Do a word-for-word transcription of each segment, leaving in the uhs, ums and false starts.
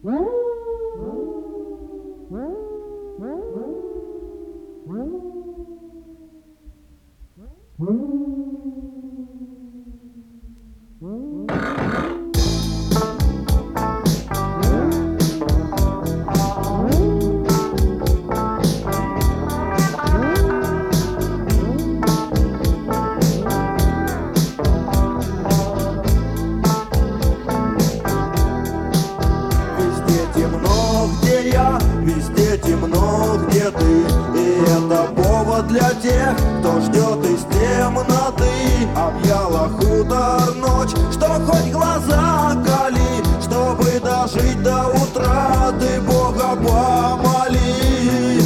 Везде темно, где ты, и это повод для тех, кто ждет из темноты. Объяла хутор ночь, что хоть глаза кали, чтобы дожить до утра, ты Бога помоли.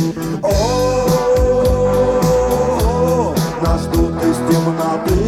О, нас ждут из темноты.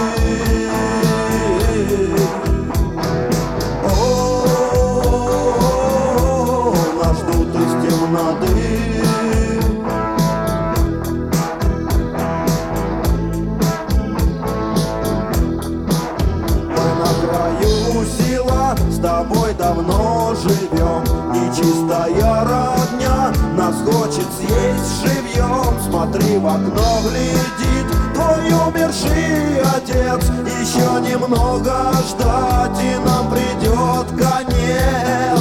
С тобой давно живем, нечистая родня нас хочет съесть живьем. Смотри, в окно глядит твой умерший отец. Еще немного ждать, и нам придет конец.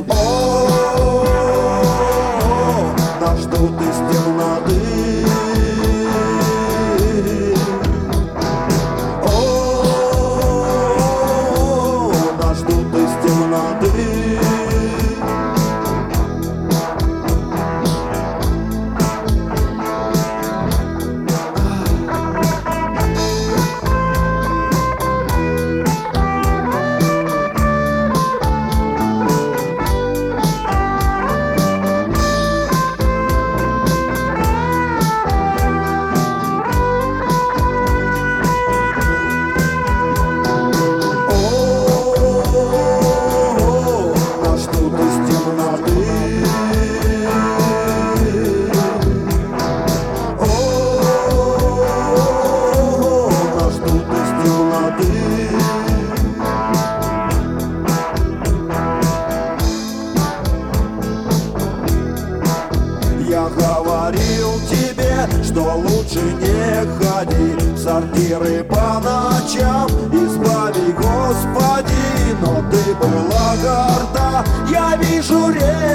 О, нас ждут из темноты. Я говорил тебе, что лучше не ходи в сортиры по ночам, избави, Господи, но ты была горда. Я вижу реку